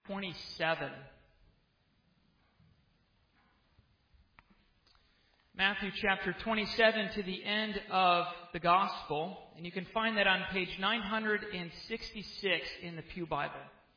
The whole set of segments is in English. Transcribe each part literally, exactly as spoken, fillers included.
twenty-seven. Matthew chapter twenty-seven to the end of the Gospel. And you can find that on page nine hundred sixty-six in the Pew Bible.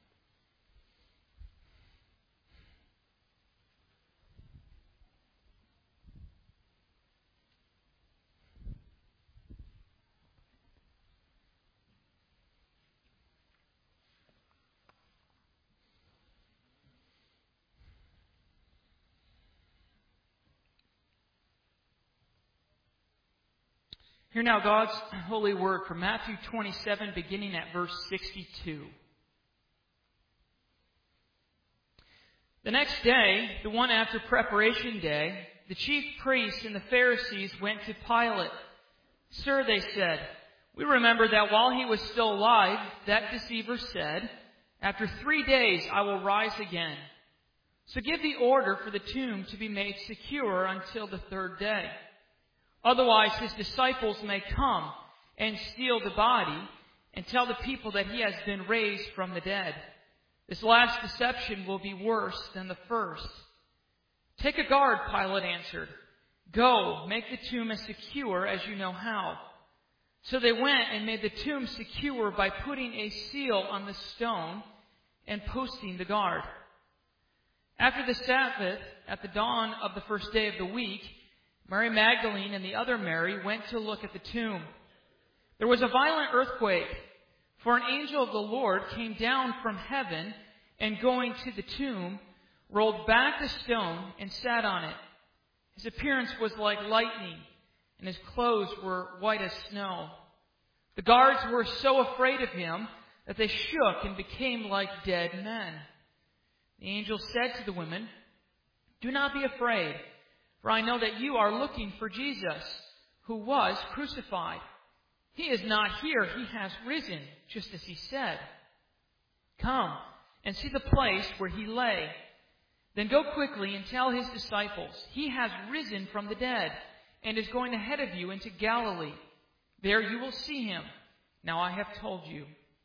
Hear now God's holy word from Matthew twenty-seven, beginning at verse sixty-two. The next day, the one after preparation day, the chief priests and the Pharisees went to Pilate. "Sir," they said, "we remember that while he was still alive, that deceiver said, 'After three days I will rise again.' So give the order for the tomb to be made secure until the third day. Otherwise his disciples may come and steal the body and tell the people that he has been raised from the dead. This last deception will be worse than the first." "Take a guard," Pilate answered. "Go, make the tomb as secure as you know how." So they went and made the tomb secure by putting a seal on the stone and posting the guard. After the Sabbath, at the dawn of the first day of the week, Mary Magdalene and the other Mary went to look at the tomb. There was a violent earthquake, for an angel of the Lord came down from heaven and, going to the tomb, rolled back the stone and sat on it. His appearance was like lightning, and his clothes were white as snow. The guards were so afraid of him that they shook and became like dead men. The angel said to the women, "Do not be afraid, for I know that you are looking for Jesus, who was crucified. He is not here. He has risen, just as he said. Come and see the place where he lay. Then go quickly and tell his disciples, he has risen from the dead and is going ahead of you into Galilee. There you will see him. Now I have told you."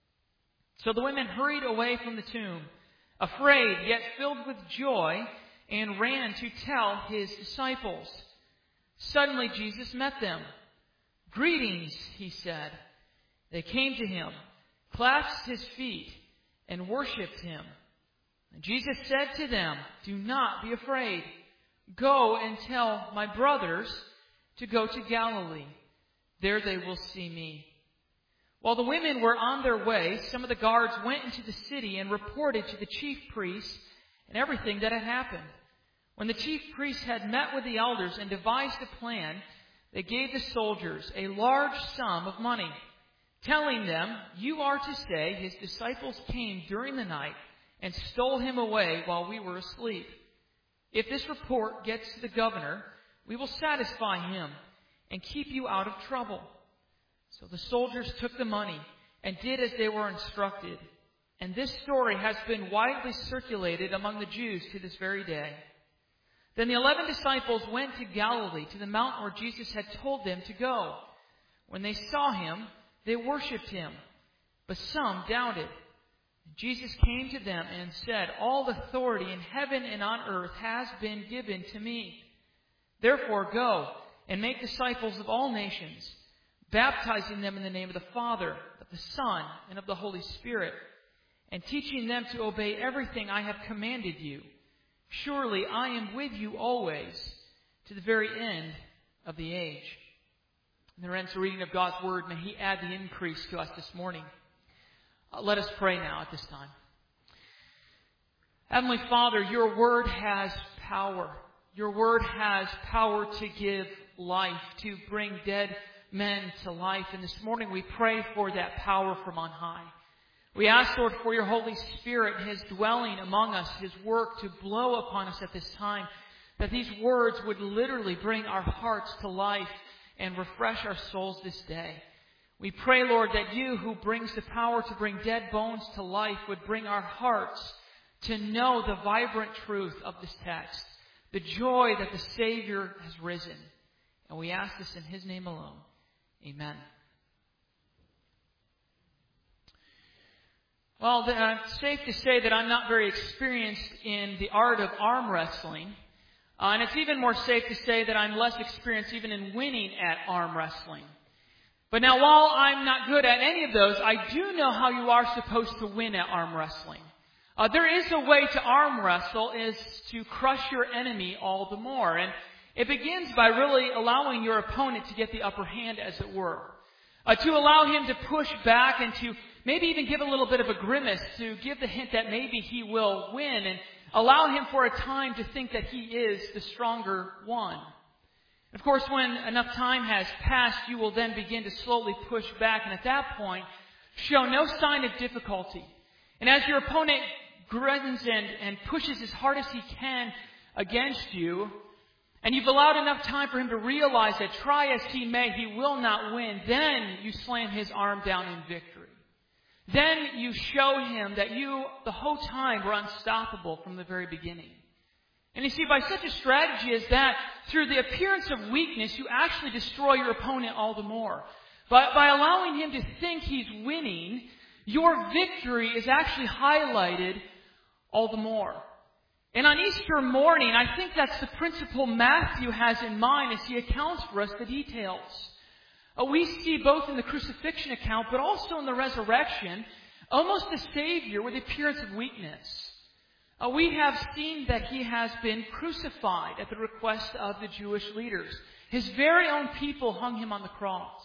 So the women hurried away from the tomb, afraid yet filled with joy, and ran to tell his disciples. Suddenly Jesus met them. "Greetings," he said. They came to him, clasped his feet, and worshipped him. And Jesus said to them, "Do not be afraid. Go and tell my brothers to go to Galilee. There they will see me." While the women were on their way, some of the guards went into the city and reported to the chief priests and everything that had happened. When the chief priests had met with the elders and devised a plan, they gave the soldiers a large sum of money, telling them, "You are to say his disciples came during the night and stole him away while we were asleep. If this report gets to the governor, we will satisfy him and keep you out of trouble." So the soldiers took the money and did as they were instructed. And this story has been widely circulated among the Jews to this very day. Then the eleven disciples went to Galilee, to the mountain where Jesus had told them to go. When they saw him, they worshipped him, but some doubted. Jesus came to them and said, "All authority in heaven and on earth has been given to me. Therefore go and make disciples of all nations, baptizing them in the name of the Father, of the Son, and of the Holy Spirit, and teaching them to obey everything I have commanded you. Surely I am with you always, to the very end of the age." And there ends the reading of God's Word. May He add the increase to us this morning. Uh, let us pray now at this time. Heavenly Father, your Word has power. Your Word has power to give life, to bring dead men to life. And this morning we pray for that power from on high. We ask, Lord, for your Holy Spirit, His dwelling among us, His work to blow upon us at this time, that these words would literally bring our hearts to life and refresh our souls this day. We pray, Lord, that you who brings the power to bring dead bones to life would bring our hearts to know the vibrant truth of this text, the joy that the Savior has risen. And we ask this in His name alone. Amen. Well, uh, it's safe to say that I'm not very experienced in the art of arm wrestling. Uh, and it's even more safe to say that I'm less experienced even in winning at arm wrestling. But now, while I'm not good at any of those, I do know how you are supposed to win at arm wrestling. Uh, there is a way to arm wrestle, is to crush your enemy all the more. And it begins by really allowing your opponent to get the upper hand, as it were. Uh, to allow him to push back and to maybe even give a little bit of a grimace, to give the hint that maybe he will win, and allow him for a time to think that he is the stronger one. Of course, when enough time has passed, you will then begin to slowly push back, and at that point, show no sign of difficulty. And as your opponent grins and, and pushes as hard as he can against you, and you've allowed enough time for him to realize that try as he may, he will not win, then you slam his arm down in victory. Then you show him that you, the whole time, were unstoppable from the very beginning. And you see, by such a strategy as that, through the appearance of weakness, you actually destroy your opponent all the more. But by allowing him to think he's winning, your victory is actually highlighted all the more. And on Easter morning, I think that's the principle Matthew has in mind as he accounts for us the details. Uh, we see both in the crucifixion account, but also in the resurrection, almost a Savior with the appearance of weakness. Uh, we have seen that he has been crucified at the request of the Jewish leaders. His very own people hung him on the cross.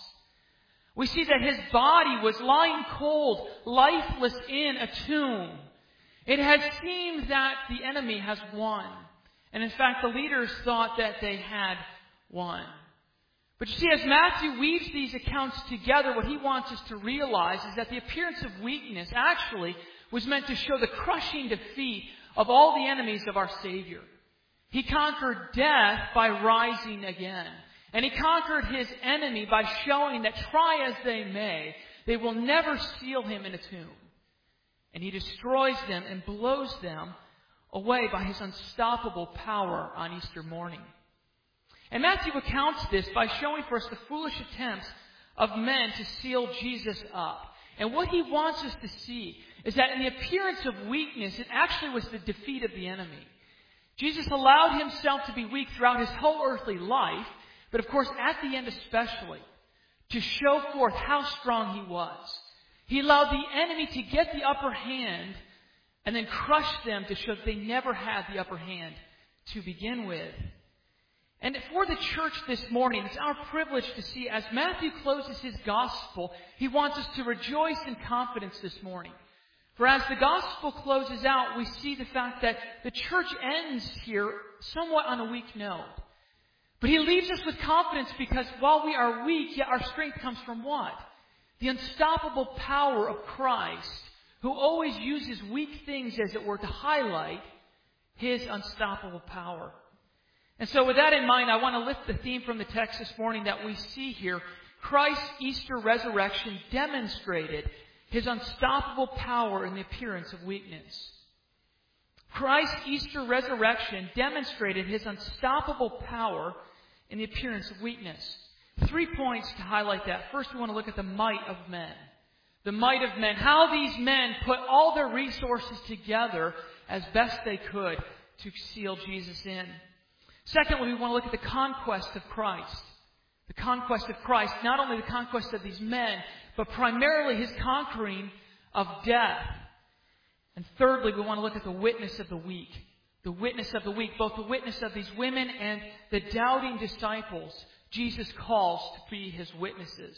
We see that his body was lying cold, lifeless in a tomb. It had seemed that the enemy has won. And in fact, the leaders thought that they had won. But you see, as Matthew weaves these accounts together, what he wants us to realize is that the appearance of weakness actually was meant to show the crushing defeat of all the enemies of our Savior. He conquered death by rising again. And he conquered his enemy by showing that try as they may, they will never seal him in a tomb. And he destroys them and blows them away by his unstoppable power on Easter morning. And Matthew accounts this by showing for us the foolish attempts of men to seal Jesus up. And what he wants us to see is that in the appearance of weakness, it actually was the defeat of the enemy. Jesus allowed himself to be weak throughout his whole earthly life, but of course at the end especially, to show forth how strong he was. He allowed the enemy to get the upper hand and then crush them to show that they never had the upper hand to begin with. And for the church this morning, it's our privilege to see, as Matthew closes his gospel, he wants us to rejoice in confidence this morning. For as the gospel closes out, we see the fact that the church ends here somewhat on a weak note. But he leaves us with confidence because while we are weak, yet our strength comes from what? The unstoppable power of Christ, who always uses weak things, as it were, to highlight his unstoppable power. And so with that in mind, I want to lift the theme from the text this morning that we see here. Christ's Easter resurrection demonstrated his unstoppable power in the appearance of weakness. Christ's Easter resurrection demonstrated his unstoppable power in the appearance of weakness. Three points to highlight that. First, we want to look at the might of men. The might of men. How these men put all their resources together as best they could to seal Jesus in. Secondly, we want to look at the conquest of Christ. The conquest of Christ. Not only the conquest of these men, but primarily his conquering of death. And thirdly, we want to look at the witness of the weak. The witness of the weak. Both the witness of these women and the doubting disciples Jesus calls to be his witnesses.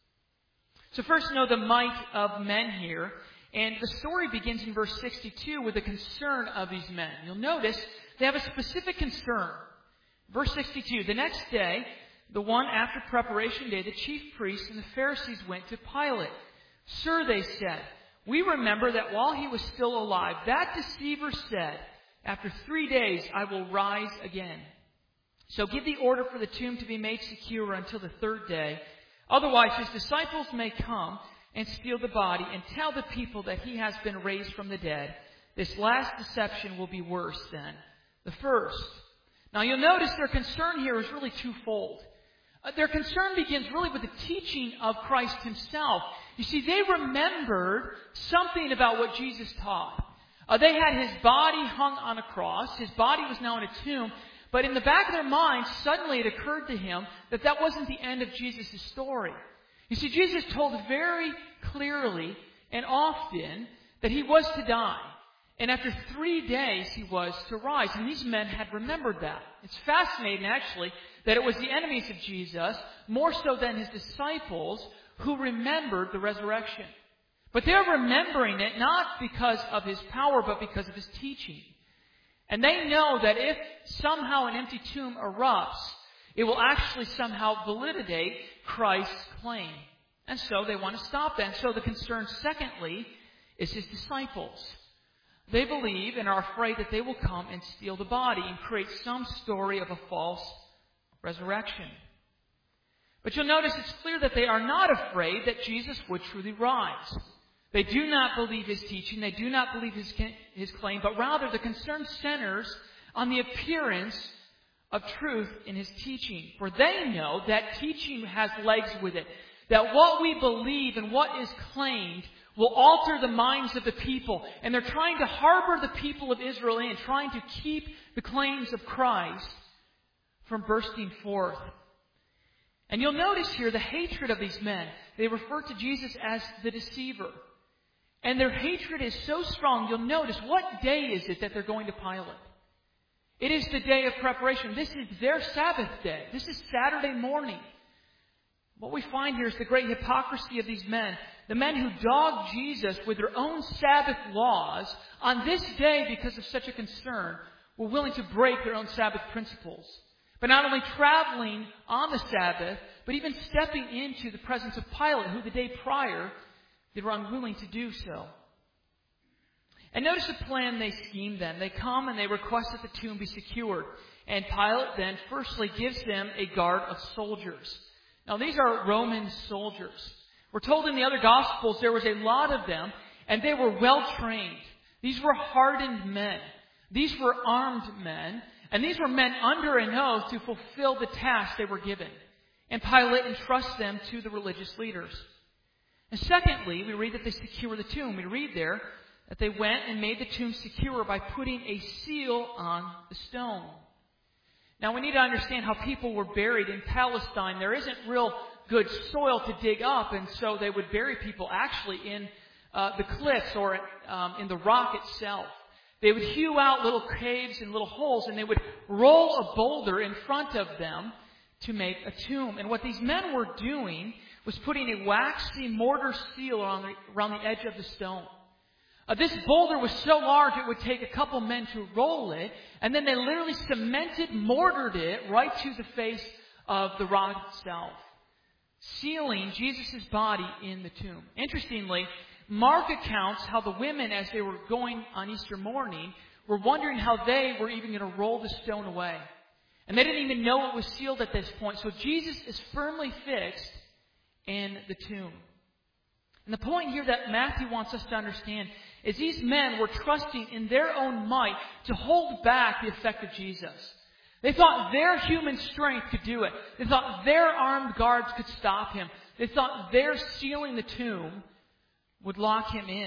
So first, know the might of men here. And the story begins in verse sixty-two with the concern of these men. You'll notice they have a specific concern. Verse sixty-two, the next day, the one after preparation day, the chief priests and the Pharisees went to Pilate. Sir, they said, we remember that while he was still alive, that deceiver said, after three days I will rise again. So give the order for the tomb to be made secure until the third day. Otherwise his disciples may come and steal the body and tell the people that he has been raised from the dead. This last deception will be worse than the first. Now you'll notice their concern here is really twofold. Uh, their concern begins really with the teaching of Christ himself. You see, they remembered something about what Jesus taught. Uh, they had his body hung on a cross. His body was now in a tomb. But in the back of their minds, suddenly it occurred to him that that wasn't the end of Jesus' story. You see, Jesus told very clearly and often that he was to die. And after three days, he was to rise. And these men had remembered that. It's fascinating, actually, that it was the enemies of Jesus, more so than his disciples, who remembered the resurrection. But they're remembering it not because of his power, but because of his teaching. And they know that if somehow an empty tomb erupts, it will actually somehow validate Christ's claim. And so they want to stop that. And so the concern, secondly, is his disciples. They believe and are afraid that they will come and steal the body and create some story of a false resurrection. But you'll notice it's clear that they are not afraid that Jesus would truly rise. They do not believe his teaching. They do not believe his, his claim. But rather, the concern centers on the appearance of truth in his teaching. For they know that teaching has legs with it. That what we believe and what is claimed will alter the minds of the people. And they're trying to harbor the people of Israel in, trying to keep the claims of Christ from bursting forth. And you'll notice here the hatred of these men. They refer to Jesus as the deceiver. And their hatred is so strong, you'll notice, what day is it that they're going to Pilate? It is the day of preparation. This is their Sabbath day. This is Saturday morning. What we find here is the great hypocrisy of these men. The men who dogged Jesus with their own Sabbath laws on this day because of such a concern were willing to break their own Sabbath principles. But not only traveling on the Sabbath, but even stepping into the presence of Pilate, who the day prior they were unwilling to do so. And notice the plan they scheme then. They come and they request that the tomb be secured. And Pilate then firstly gives them a guard of soldiers. Now these are Roman soldiers. We're told in the other Gospels there was a lot of them, and they were well trained. These were hardened men. These were armed men. And these were men under an oath to fulfill the task they were given. And Pilate entrusts them to the religious leaders. And secondly, we read that they secure the tomb. We read there that they went and made the tomb secure by putting a seal on the stone. Now we need to understand how people were buried in Palestine. There isn't real good soil to dig up, and so they would bury people actually in uh, the cliffs or um, in the rock itself. They would hew out little caves and little holes, and they would roll a boulder in front of them to make a tomb. And what these men were doing was putting a waxy mortar seal around the, around the edge of the stone. Uh, this boulder was so large it would take a couple men to roll it, and then they literally cemented, mortared it right to the face of the rock itself, sealing Jesus' body in the tomb. Interestingly, Mark accounts how the women, as they were going on Easter morning, were wondering how they were even going to roll the stone away. And they didn't even know it was sealed at this point. So Jesus is firmly fixed in the tomb. And the point here that Matthew wants us to understand is these men were trusting in their own might to hold back the effect of Jesus. They thought their human strength could do it. They thought their armed guards could stop him. They thought their sealing the tomb would lock him in.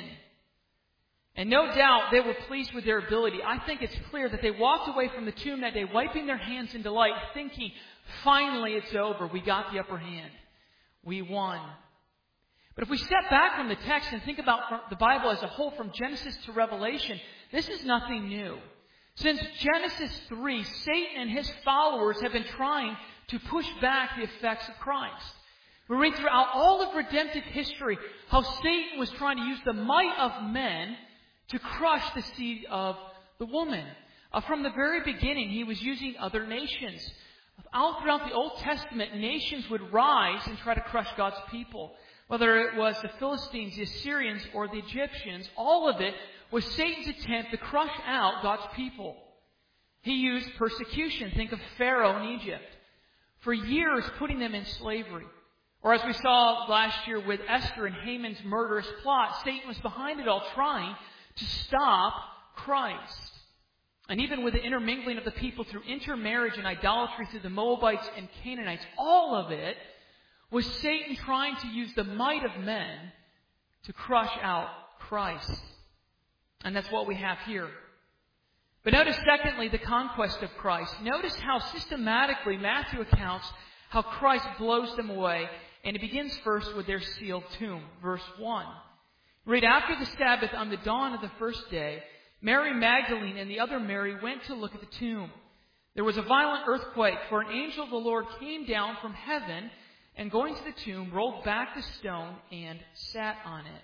And no doubt they were pleased with their ability. I think it's clear that they walked away from the tomb that day, wiping their hands in delight, thinking, finally it's over. We got the upper hand. We won. But if we step back from the text and think about the Bible as a whole, from Genesis to Revelation, this is nothing new. Since Genesis three, Satan and his followers have been trying to push back the effects of Christ. We read throughout all of redemptive history how Satan was trying to use the might of men to crush the seed of the woman. Uh, from the very beginning, he was using other nations. All throughout the Old Testament, nations would rise and try to crush God's people. Whether it was the Philistines, the Assyrians, or the Egyptians, all of it was Satan's attempt to crush out God's people. He used persecution. Think of Pharaoh in Egypt. For years, putting them in slavery. Or as we saw last year with Esther and Haman's murderous plot, Satan was behind it all, trying to stop Christ. And even with the intermingling of the people through intermarriage and idolatry through the Moabites and Canaanites, all of it was Satan trying to use the might of men to crush out Christ. And that's what we have here. But notice, secondly, the conquest of Christ. Notice how systematically Matthew accounts how Christ blows them away. And it begins first with their sealed tomb. Verse one. Read, after the Sabbath on the dawn of the first day, Mary Magdalene and the other Mary went to look at the tomb. There was a violent earthquake, for an angel of the Lord came down from heaven and going to the tomb, rolled back the stone and sat on it.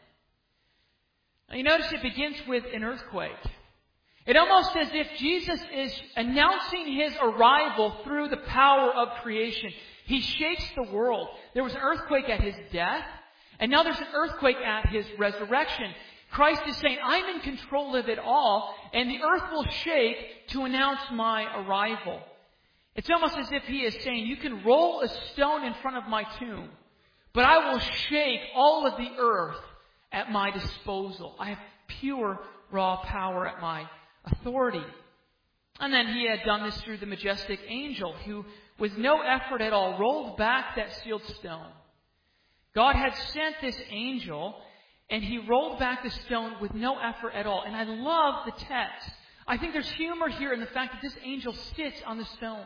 Now you notice it begins with an earthquake. It almost as if Jesus is announcing His arrival through the power of creation. He shakes the world. There was an earthquake at His death, and now there's an earthquake at His resurrection. Christ is saying, I'm in control of it all, and the earth will shake to announce my arrival. It's almost as if He is saying, you can roll a stone in front of my tomb, but I will shake all of the earth at my disposal. I have pure, raw power at my authority. And then He had done this through the majestic angel who, with no effort at all, rolled back that sealed stone. God had sent this angel, and He rolled back the stone with no effort at all. And I love the text. I think there's humor here in the fact that this angel sits on the stone.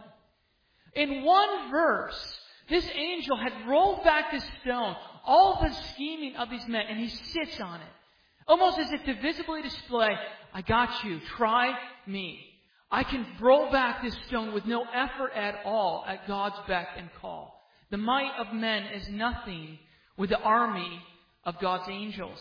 In one verse, this angel had rolled back this stone, all the scheming of these men, and he sits on it. Almost as if to visibly display, I got you, try me. I can roll back this stone with no effort at all at God's beck and call. The might of men is nothing with the army of God's angels.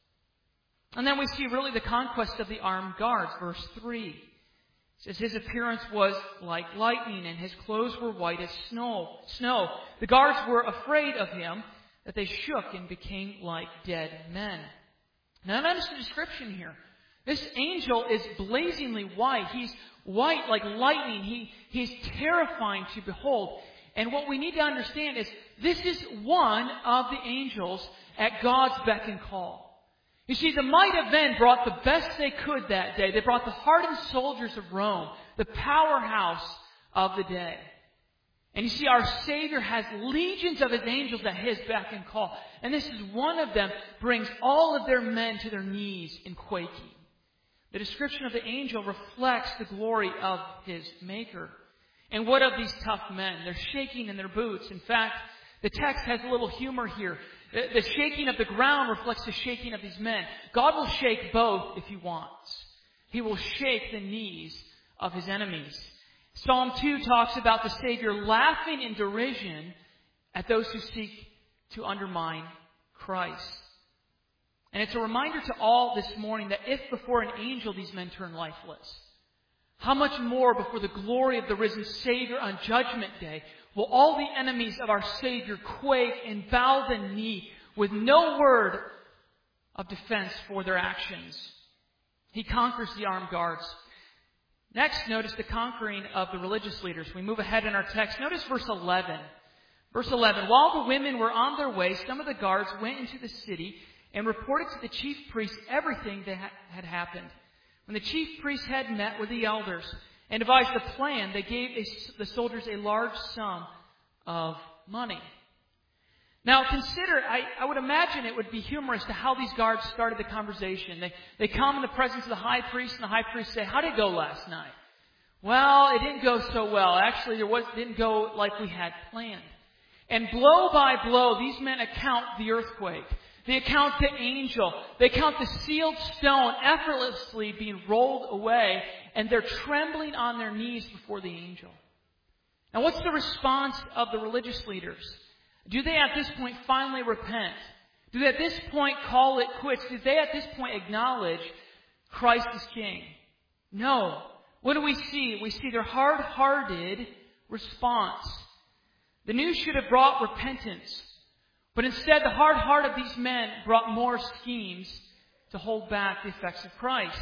And then we see really the conquest of the armed guards. Verse three. It says, his appearance was like lightning, and his clothes were white as snow. Snow. The guards were afraid of him, that they shook and became like dead men. Now notice the description here. This angel is blazingly white. He's white like lightning. He, he's terrifying to behold. And what we need to understand is this is one of the angels at God's beck and call. You see, the might of men brought the best they could that day. They brought the hardened soldiers of Rome, the powerhouse of the day. And you see, our Savior has legions of His angels at His beck and call. And this is one of them, brings all of their men to their knees in quaking. The description of the angel reflects the glory of His Maker. And what of these tough men? They're shaking in their boots. In fact, the text has a little humor here. The shaking of the ground reflects the shaking of these men. God will shake both if He wants. He will shake the knees of His enemies. Psalm two talks about the Savior laughing in derision at those who seek to undermine Christ. And it's a reminder to all this morning that if before an angel these men turn lifeless, how much more before the glory of the risen Savior on Judgment Day will all the enemies of our Savior quake and bow the knee with no word of defense for their actions. He conquers the armed guards. Next, notice the conquering of the religious leaders. We move ahead in our text. Notice verse eleven. Verse eleven. While the women were on their way, some of the guards went into the city and reported to the chief priests everything that had happened. When the chief priests had met with the elders and devised a plan, they gave a, the soldiers a large sum of money. Now consider, I, I would imagine it would be humorous to how these guards started the conversation. They, they come in the presence of the high priest, and the high priest say, how did it go last night? Well, it didn't go so well. Actually, there was, didn't go like we had planned. And blow by blow, these men account the earthquake. They account the angel. They count the sealed stone effortlessly being rolled away, and they're trembling on their knees before the angel. Now, what's the response of the religious leaders? Do they at this point finally repent? Do they at this point call it quits? Do they at this point acknowledge Christ is King? No. What do we see? We see their hard-hearted response. The news should have brought repentance. But instead, the hard heart of these men brought more schemes to hold back the effects of Christ.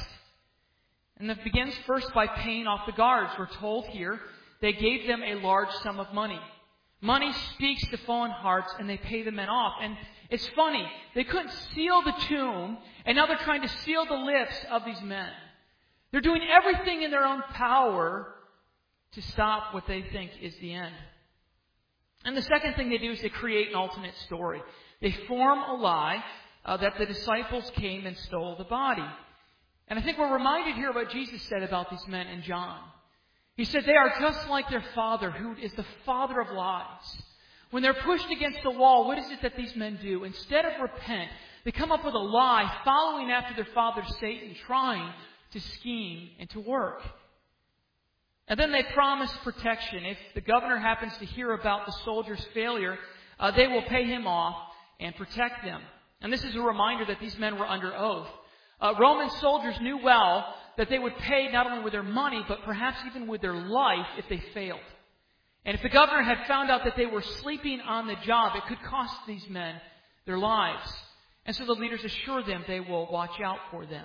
And that begins first by paying off the guards. We're told here they gave them a large sum of money. Money speaks to fallen hearts, and they pay the men off. And it's funny, they couldn't seal the tomb, and now they're trying to seal the lips of these men. They're doing everything in their own power to stop what they think is the end. And the second thing they do is they create an alternate story. They form a lie uh, that the disciples came and stole the body. And I think we're reminded here what Jesus said about these men in John. He said they are just like their father, who is the father of lies. When they're pushed against the wall, what is it that these men do? Instead of repent, they come up with a lie, following after their father Satan, trying to scheme and to work. And then they promise protection. If the governor happens to hear about the soldiers' failure, uh, they will pay him off and protect them. And this is a reminder that these men were under oath. Uh, Roman soldiers knew well that they would pay not only with their money, but perhaps even with their life if they failed. And if the governor had found out that they were sleeping on the job, it could cost these men their lives. And so the leaders assure them they will watch out for them.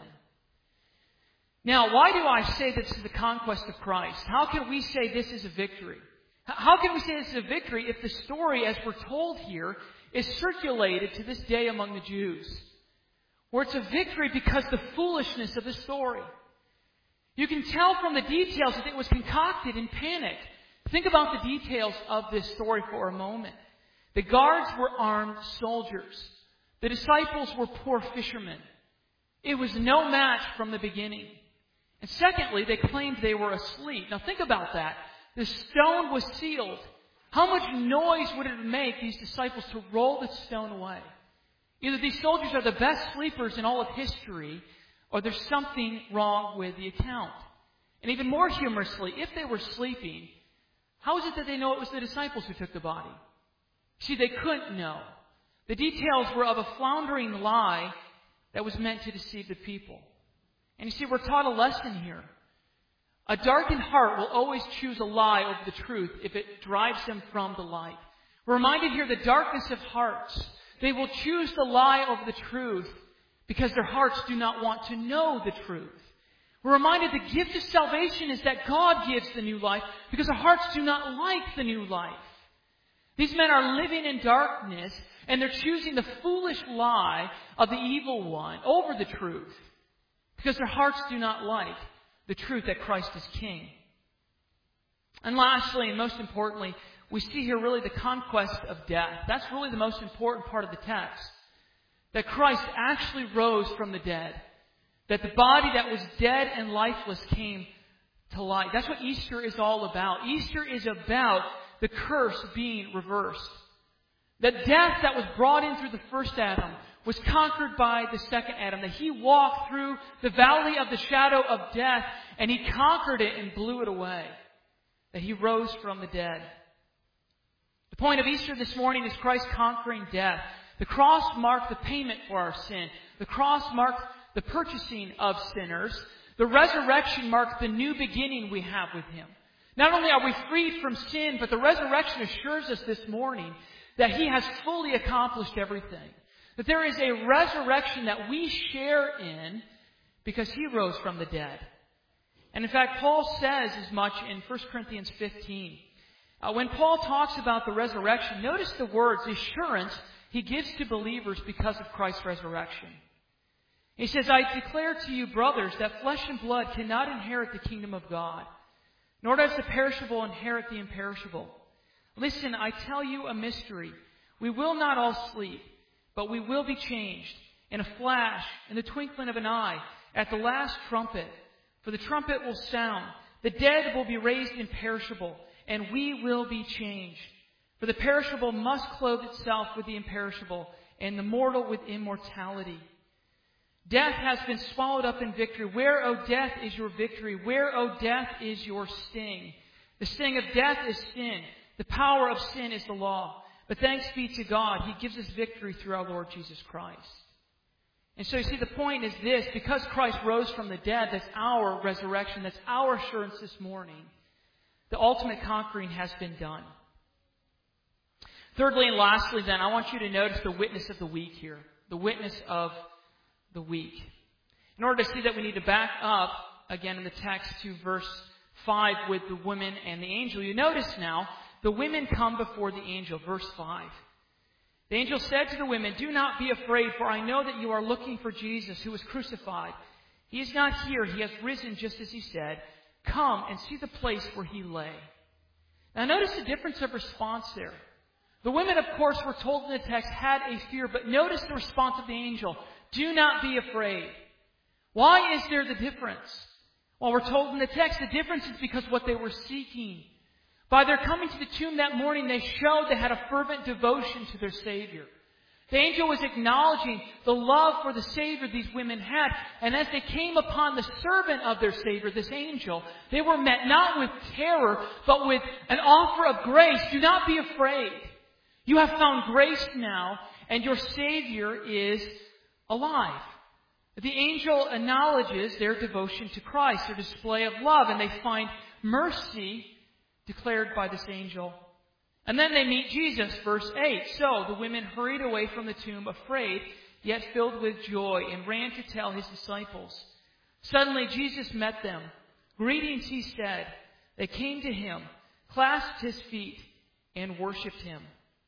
Now, why do I say this is the conquest of Christ? How can we say this is a victory? How can we say this is a victory if the story, as we're told here, is circulated to this day among the Jews? Where it's a victory because the foolishness of the story. You can tell from the details that it was concocted in panic. Think about the details of this story for a moment. The guards were armed soldiers. The disciples were poor fishermen. It was no match from the beginning. And secondly, they claimed they were asleep. Now think about that. The stone was sealed. How much noise would it make these disciples to roll the stone away? Either these soldiers are the best sleepers in all of history, or there's something wrong with the account. And even more humorously, if they were sleeping, how is it that they know it was the disciples who took the body? See, they couldn't know. The details were of a floundering lie that was meant to deceive the people. And you see, we're taught a lesson here. A darkened heart will always choose a lie over the truth if it drives them from the light. We're reminded here the darkness of hearts. They will choose the lie over the truth because their hearts do not want to know the truth. We're reminded the gift of salvation is that God gives the new life because our hearts do not like the new life. These men are living in darkness and they're choosing the foolish lie of the evil one over the truth because their hearts do not like the truth that Christ is King. And lastly, and most importantly, we see here really the conquest of death. That's really the most important part of the text. That Christ actually rose from the dead. That the body that was dead and lifeless came to life. That's what Easter is all about. Easter is about the curse being reversed. That death that was brought in through the first Adam was conquered by the second Adam. That he walked through the valley of the shadow of death and he conquered it and blew it away. That he rose from the dead. The point of Easter this morning is Christ conquering death. The cross marked the payment for our sin. The cross marked the purchasing of sinners. The resurrection marked the new beginning we have with Him. Not only are we freed from sin, but the resurrection assures us this morning that He has fully accomplished everything. That there is a resurrection that we share in because He rose from the dead. And in fact, Paul says as much in First Corinthians fifteen. Uh, when Paul talks about the resurrection, notice the words, the assurance he gives to believers because of Christ's resurrection. He says, I declare to you, brothers, that flesh and blood cannot inherit the kingdom of God, nor does the perishable inherit the imperishable. Listen, I tell you a mystery. We will not all sleep, but we will be changed in a flash, in the twinkling of an eye, at the last trumpet. For the trumpet will sound, the dead will be raised imperishable, and we will be changed. For the perishable must clothe itself with the imperishable, and the mortal with immortality. Death has been swallowed up in victory. Where, O death, is your victory? Where, O death, is your sting? The sting of death is sin. The power of sin is the law. But thanks be to God, He gives us victory through our Lord Jesus Christ. And so you see, the point is this. Because Christ rose from the dead, that's our resurrection. That's our assurance this morning. The ultimate conquering has been done. Thirdly and lastly then, I want you to notice the witness of the week here. The witness of the week. In order to see that, we need to back up again in the text to verse five with the women and the angel. You notice now, the women come before the angel. Verse five. The angel said to the women, do not be afraid, for I know that you are looking for Jesus who was crucified. He is not here. He has risen just as he said. Come and see the place where he lay. Now notice the difference of response there. The women, of course, we're told in the text, had a fear, but notice the response of the angel. Do not be afraid. Why is there the difference? Well, we're told in the text the difference is because what they were seeking. By their coming to the tomb that morning, they showed they had a fervent devotion to their Savior. The angel was acknowledging the love for the Savior these women had. And as they came upon the servant of their Savior, this angel, they were met not with terror, but with an offer of grace. Do not be afraid. You have found grace now, and your Savior is alive. The angel acknowledges their devotion to Christ, their display of love, and they find mercy declared by this angel. And then they meet Jesus, verse eight. So the women hurried away from the tomb, afraid, yet filled with joy, and ran to tell his disciples. Suddenly Jesus met them. Greetings, he said. They came to him, clasped his feet, and worshipped him.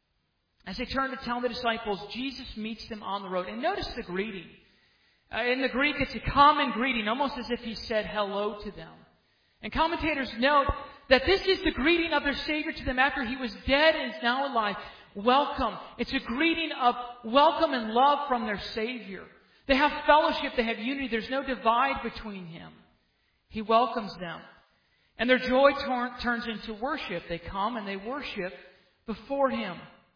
As they turned to tell the disciples, Jesus meets them on the road. And notice the greeting. Uh, in the Greek, it's a common greeting, almost as if he said hello to them. And commentators note that this is the greeting of their Savior to them after he was dead and is now alive. Welcome. It's a greeting of welcome and love from their Savior. They have fellowship. They have unity. There's no divide between him. He welcomes them. And their joy tor- turns into worship. They come and they worship before him.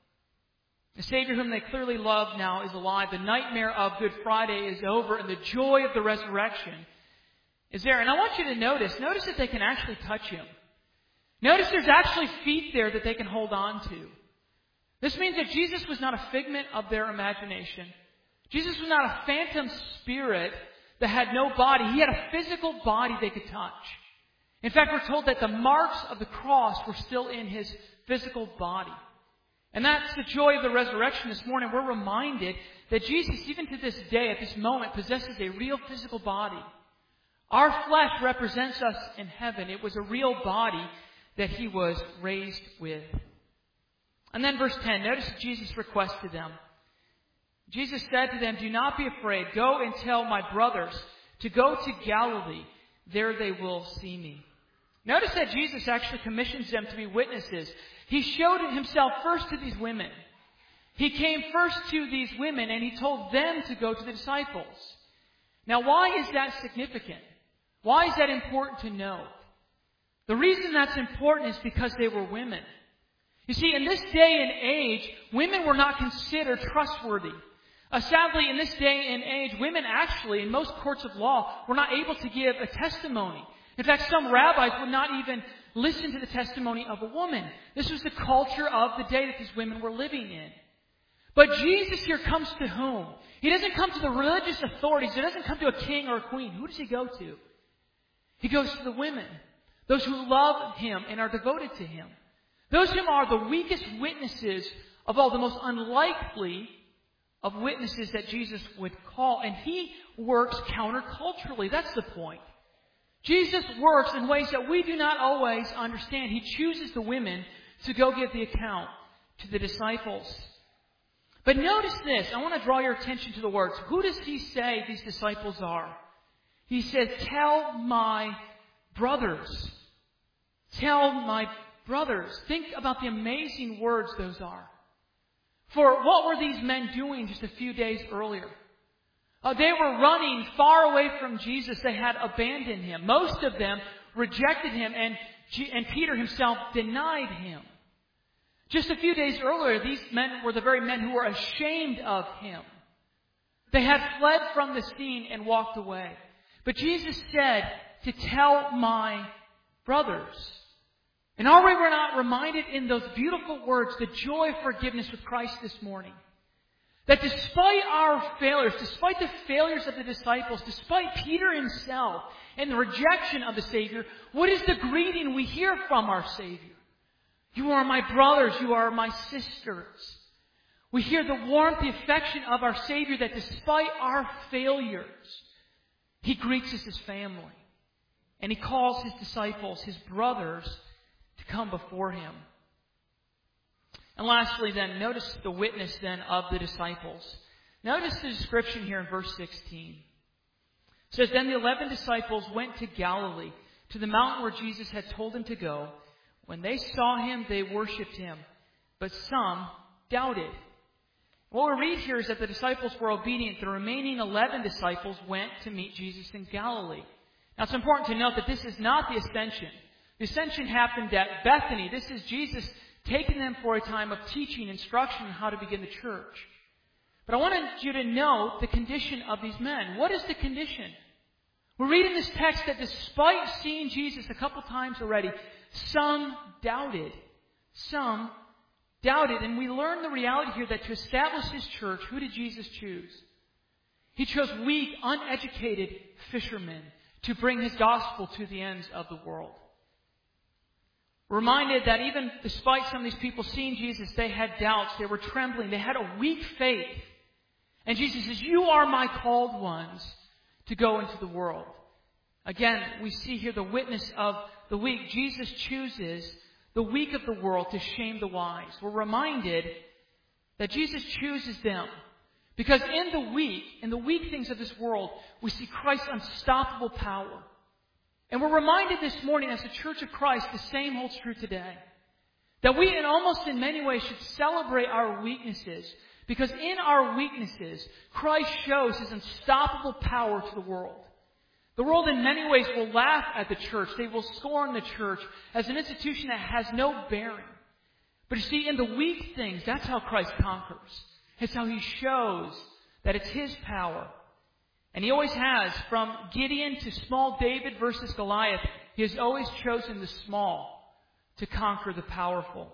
The Savior whom they clearly love now is alive. The nightmare of Good Friday is over, and the joy of the resurrection is there. And I want you to notice, notice that they can actually touch him. Notice there's actually feet there that they can hold on to. This means that Jesus was not a figment of their imagination. Jesus was not a phantom spirit that had no body. He had a physical body they could touch. In fact, we're told that the marks of the cross were still in his physical body. And that's the joy of the resurrection this morning. We're reminded that Jesus, even to this day, at this moment, possesses a real physical body. Our flesh represents us in heaven. It was a real body that he was raised with. And then verse ten, notice Jesus' request to them. Jesus said to them, do not be afraid. Go and tell my brothers to go to Galilee. There they will see me. Notice that Jesus actually commissions them to be witnesses. He showed himself first to these women. He came first to these women and he told them to go to the disciples. Now, why is that significant? Why is that important to know? The reason that's important is because they were women. You see, in this day and age, women were not considered trustworthy. Uh, sadly, in this day and age, women actually, in most courts of law, were not able to give a testimony. In fact, some rabbis would not even listen to the testimony of a woman. This was the culture of the day that these women were living in. But Jesus here comes to whom? He doesn't come to the religious authorities. He doesn't come to a king or a queen. Who does he go to? He goes to the women. Those who love him and are devoted to him. Those whom are the weakest witnesses of all, the most unlikely of witnesses that Jesus would call. And he works counterculturally. That's the point. Jesus works in ways that we do not always understand. He chooses the women to go give the account to the disciples. But notice this. I want to draw your attention to the words. Who does he say these disciples are? He says, tell my brothers. Tell my brothers. Think about the amazing words those are. For what were these men doing just a few days earlier? Uh, they were running far away from Jesus. They had abandoned him. Most of them rejected him, and, G- and Peter himself denied him. Just a few days earlier, these men were the very men who were ashamed of him. They had fled from the scene and walked away. But Jesus said to tell my brothers. And are we not reminded in those beautiful words the joy of forgiveness with Christ this morning? That despite our failures, despite the failures of the disciples, despite Peter himself and the rejection of the Savior, what is the greeting we hear from our Savior? You are my brothers, you are my sisters. We hear the warmth, the affection of our Savior that despite our failures, he greets us as family. And he calls his disciples, his brothers, to come before him. And lastly then, notice the witness then of the disciples. Notice the description here in verse sixteen. It says, Then the eleven disciples went to Galilee, to the mountain where Jesus had told them to go. When they saw him, they worshipped him, but some doubted. What we read here is that the disciples were obedient. The remaining eleven disciples went to meet Jesus in Galilee. Now it's important to note that this is not the ascension. The ascension happened at Bethany. This is Jesus taking them for a time of teaching, instruction on how to begin the church. But I wanted you to note the condition of these men. What is the condition? We read in this text that despite seeing Jesus a couple times already, some doubted. Some doubted. And we learn the reality here that to establish His church, who did Jesus choose? He chose weak, uneducated fishermen to bring His gospel to the ends of the world. We're reminded that even despite some of these people seeing Jesus, they had doubts, they were trembling, they had a weak faith. And Jesus says, You are my called ones to go into the world. Again, we see here the witness of the weak. Jesus chooses the weak of the world to shame the wise. We're reminded that Jesus chooses them because in the weak, in the weak things of this world, we see Christ's unstoppable power. And we're reminded this morning as the Church of Christ, the same holds true today. That we, in almost in many ways, should celebrate our weaknesses. Because in our weaknesses, Christ shows His unstoppable power to the world. The world in many ways will laugh at the church. They will scorn the church as an institution that has no bearing. But you see, in the weak things, that's how Christ conquers. It's how He shows that it's His power. And He always has, from Gideon to small David versus Goliath, He has always chosen the small to conquer the powerful.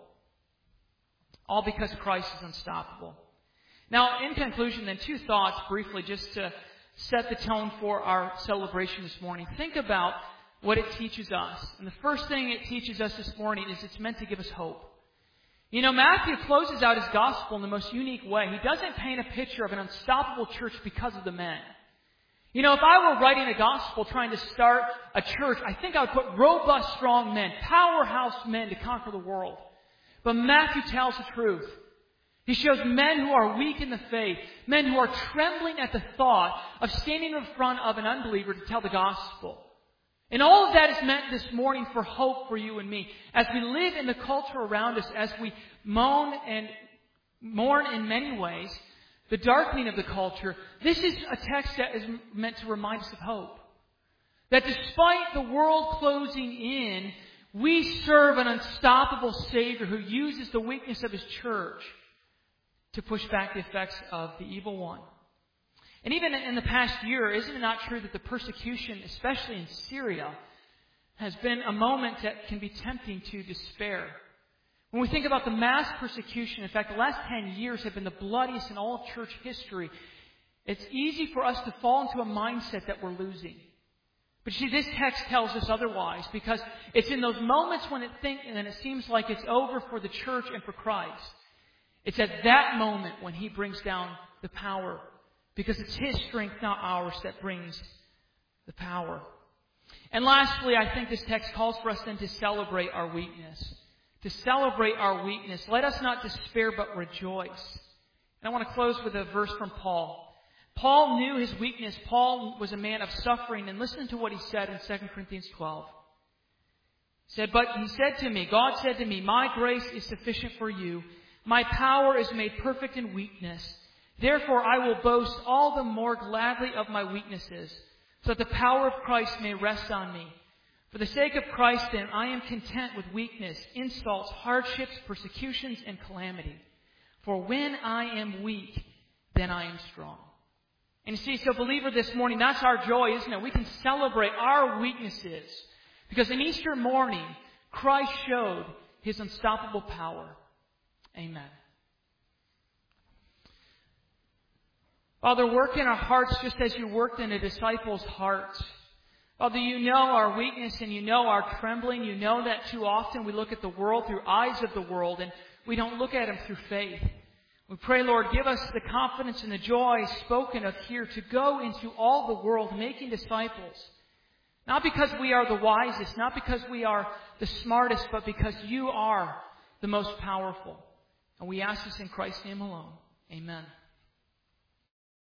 All because Christ is unstoppable. Now, in conclusion, then, two thoughts briefly just to set the tone for our celebration this morning. Think about what it teaches us. And the first thing it teaches us this morning is it's meant to give us hope. You know, Matthew closes out his gospel in the most unique way. He doesn't paint a picture of an unstoppable church because of the men. You know, if I were writing a gospel trying to start a church, I think I would put robust, strong men, powerhouse men to conquer the world. But Matthew tells the truth. He shows men who are weak in the faith, men who are trembling at the thought of standing in front of an unbeliever to tell the gospel. And all of that is meant this morning for hope for you and me. As we live in the culture around us, as we moan and mourn in many ways, the darkening of the culture, this is a text that is meant to remind us of hope. That despite the world closing in, we serve an unstoppable Savior who uses the weakness of His church to push back the effects of the evil one. And even in the past year, isn't it not true that the persecution, especially in Syria, has been a moment that can be tempting to despair? When we think about the mass persecution, in fact, the last ten years have been the bloodiest in all of church history. It's easy for us to fall into a mindset that we're losing. But you see, this text tells us otherwise, because it's in those moments when it think and it seems like it's over for the church and for Christ. It's at that moment when He brings down the power, because it's His strength, not ours, that brings the power. And lastly, I think this text calls for us then to celebrate our weakness. To celebrate our weakness. Let us not despair, but rejoice. And I want to close with a verse from Paul. Paul knew his weakness. Paul was a man of suffering. And listen to what he said in Second Corinthians twelve. He said, But he said to me, God said to me, My grace is sufficient for you. My power is made perfect in weakness. Therefore I will boast all the more gladly of my weaknesses, so that the power of Christ may rest on me. For the sake of Christ, then, I am content with weakness, insults, hardships, persecutions, and calamity. For when I am weak, then I am strong. And you see, so believer, this morning, that's our joy, isn't it? We can celebrate our weaknesses. Because in Easter morning, Christ showed His unstoppable power. Amen. Father, work in our hearts just as You worked in the disciples' hearts. Father, You know our weakness and You know our trembling. You know that too often we look at the world through eyes of the world and we don't look at Him through faith. We pray, Lord, give us the confidence and the joy spoken of here to go into all the world making disciples. Not because we are the wisest, not because we are the smartest, but because You are the most powerful. And we ask this in Christ's name alone. Amen.